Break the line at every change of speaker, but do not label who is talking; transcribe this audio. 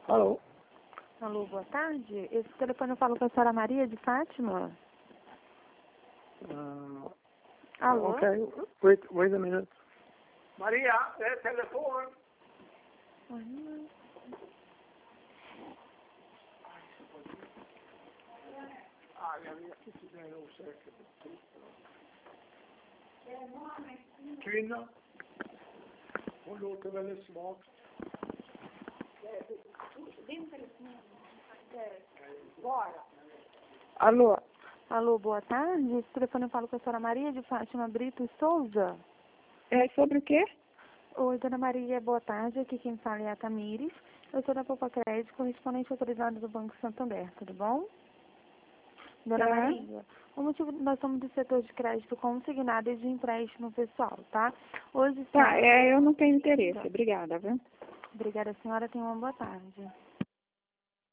Alô?
Alô, boa tarde. Esse telefone eu falo com a senhora Maria de Fátima. Alô?
Okay, wait a minute. Maria, é telefone. Kvinna. Hon låter väldigt svag. Alô?
Alô, boa tarde. Esse telefone eu falo com a senhora Maria de Fátima Brito e Souza.
É sobre o quê?
Oi, dona Maria, boa tarde. Aqui quem fala é a Tamires. Eu sou da Poupa Crédito, correspondente autorizado do Banco Santander, tudo bom? Dona
Tá.
Maria, o motivo nós somos do setor de crédito consignado e de empréstimo pessoal, tá? Hoje,
Tá, eu não tenho interesse. Obrigada, viu?
Obrigada, senhora. Tenha uma boa tarde.